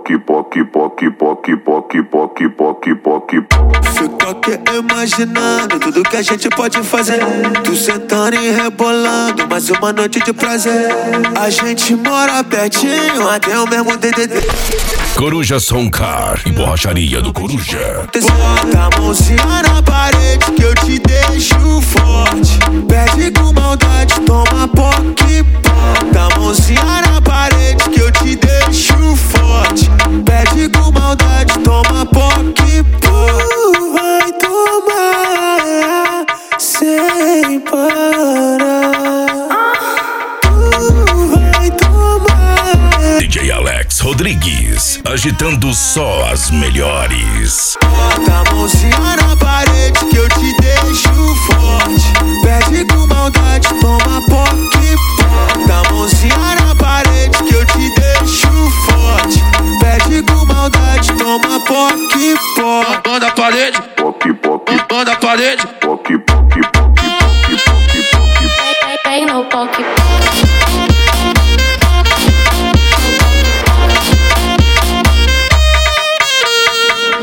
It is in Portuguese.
Fico aqui imaginando tudo que a gente pode fazer. Tu sentando e rebolando, mais uma noite de prazer. A gente mora pertinho, até o mesmo DDD. Coruja Soncar e borracharia do Coruja. Bota a mãozinha na parede que eu te deixo forte. Pede com maldade, toma POC. Bota a mãozinha na parede que eu te deixo forte. Pede com maldade, toma POC. Vai tomar sem parar. Vai tomar. DJ Alex Rodrigues, agitando só as melhores. Bota a mãozinha na parede que eu te deixo forte. Pede com maldade, toma POC. Bota a mãozinha na parede que eu te deixo forte. Pede com maldade, toma POC. Mão na parede, mão na parede,